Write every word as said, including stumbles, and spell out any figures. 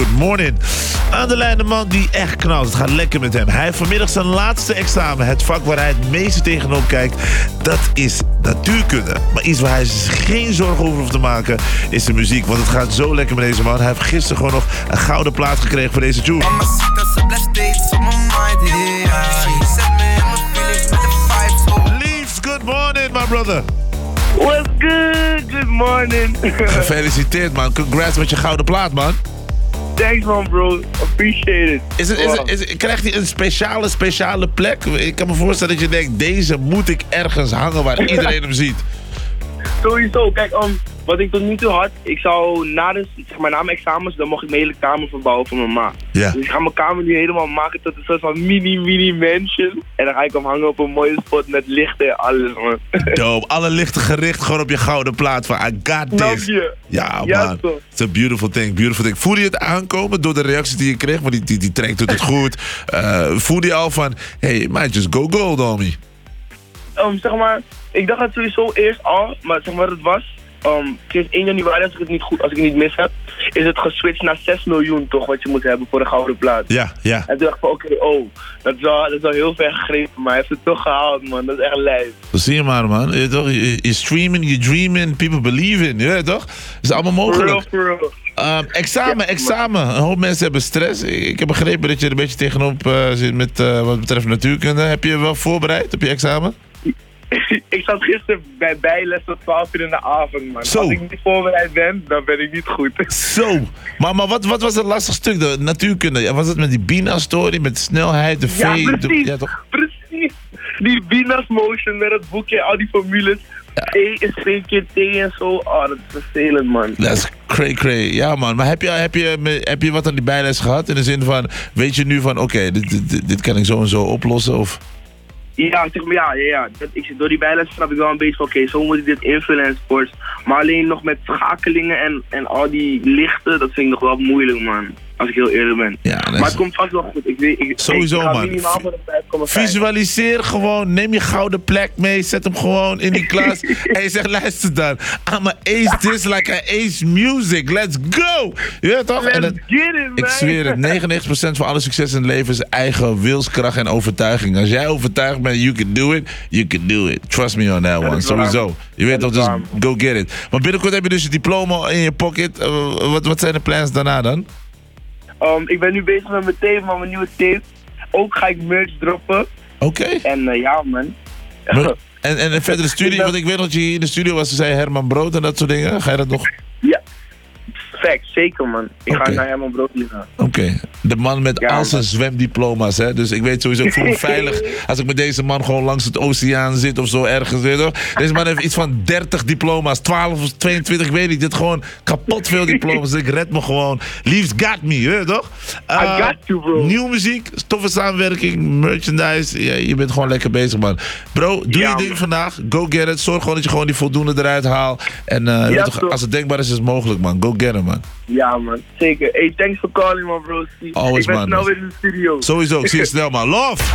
good morning. Aan de lijn de man die echt knalt. Het gaat lekker met hem. Hij heeft vanmiddag zijn laatste examen. Het vak waar hij het meeste tegenop kijkt, dat is natuurkunde. Maar iets waar hij zich geen zorgen over hoeft te maken, is de muziek. Want het gaat zo lekker met deze man. Hij heeft gisteren gewoon nog een gouden plaat gekregen voor deze tune. Leaves, good morning, my brother. What's good? Good morning. Gefeliciteerd, man. Congrats met je gouden plaat, man. Thanks, man, bro. Appreciate it. Is het, is het, is het, krijgt hij een speciale, speciale plek? Ik kan me voorstellen dat je denkt, deze moet ik ergens hangen waar iedereen hem ziet. Sowieso. Kijk, um, wat ik tot nu toe had, ik zou na, de, zeg maar, na mijn examens, dan mocht ik mijn hele kamer verbouwen voor mijn ma. Ja. Dus ik ga mijn kamer nu helemaal maken tot een soort van mini, mini mansion. En dan ga ik hem hangen op een mooie spot met lichten en alles, man. Dope. Alle lichten gericht gewoon op je gouden plaat van I got Snap this. je? Ja, Ja, man. toch. It's a beautiful thing, beautiful thing. Voelde je het aankomen door de reacties die je kreeg? Want die, die, die track doet het goed. Uh, voelde je al van, hey, man, just go gold, homie. Um, zeg maar, ik dacht het sowieso eerst al, maar zeg maar, het was... Um, sinds één januari, als ik het niet goed, als ik het niet mis heb, is het geswitcht naar zes miljoen toch, wat je moet hebben voor de gouden plaat. Ja, ja. En toen dacht ik van, oké, okay, oh, dat is, wel, dat is wel heel ver gegrepen, maar hij heeft het toch gehaald, man. Dat is echt lijf. Dat zie je maar, man. Je, toch? je, je streaming, je dreaming, people believe in. Je weet toch? Dat is allemaal mogelijk. For real, for real. Um, examen, examen. Een hoop mensen hebben stress. Ik, ik heb begrepen dat je er een beetje tegenop uh, zit met uh, wat betreft natuurkunde. Heb je je wel voorbereid op je examen? Ik zat gisteren bij bijles tot twaalf uur in de avond, man. Zo. Als ik niet voorbereid ben, dan ben ik niet goed. Zo. Maar, maar wat, wat was het lastig stuk, de natuurkunde? Was het met die Bina-story, met de snelheid, de V? Ja, de, precies. ja, toch? Precies. Die Venus motion met het boekje, al die formules. T is twee keer T en zo. Oh, dat is vervelend, man. Dat is cray cray. Ja, man. Maar heb je, heb, je, heb je wat aan die bijles gehad? In de zin van, weet je nu van, oké, okay, dit, dit, dit kan ik zo en zo oplossen? Of... Ja, zeg maar, ja, ja, ja. Dat, ik, door die bijles snap ik wel een beetje van, oké, okay, zo moet ik dit invullen enzovoorts. Maar alleen nog met schakelingen en, en al die lichten, dat vind ik nog wel moeilijk, man. Als ik heel eerlijk ben. Ja, maar het komt vast wel goed. Ik weet, ik, sowieso, ik ga man. minimaal voor de vijf komma vijf. Visualiseer gewoon, neem je gouden plek mee, zet hem gewoon in die klas. En je zegt, luister dan, I'm a ace this like I ace music, let's go! Je weet toch? Let's en het, get it, man. ik zweer het, negenennegentig procent van alle succes in het leven is eigen wilskracht en overtuiging. Als jij overtuigd bent, you can do it, you can do it. Trust me on that one, sowieso. Je weet toch, dus go get it. Maar binnenkort heb je dus je diploma in je pocket. Uh, wat, wat zijn de plans daarna dan? Um, ik ben nu bezig met mijn tape, met mijn nieuwe tape. Ook ga ik merch droppen. Oké. Okay. En uh, ja, man. Maar, en, en verder de studie, want ik weet dat je hier in de studio was, ze zei Herman Brood en dat soort dingen. Ga je dat nog? Ja, fact, zeker, man. Ik okay. ga naar Herman Brood gaan. Oké, okay. De man met ja, al zijn zwemdiploma's, hè. Dus ik weet sowieso, ik voel me veilig als ik met deze man gewoon langs het oceaan zit of zo ergens. Weet je. Deze man heeft iets van dertig diploma's, twaalf of tweeëntwintig, ik weet niet. Dit gewoon kapot veel diploma's. Ik red me gewoon. Leaves got me, weet je toch? Uh, I got you, bro. Nieuwe muziek, toffe samenwerking, merchandise. Ja, je bent gewoon lekker bezig, man. Bro, doe ja, je ding man. vandaag. Go get it. Zorg gewoon dat je gewoon die voldoende eruit haalt. En uh, ja, toch, als het denkbaar is, is het mogelijk, man. Go get it, man. Ja, man. Zeker. Hey, thanks for calling, man, bro. Always, ik ben man. snel weer in de studio. Sowieso. Ik zie je snel, man. Love!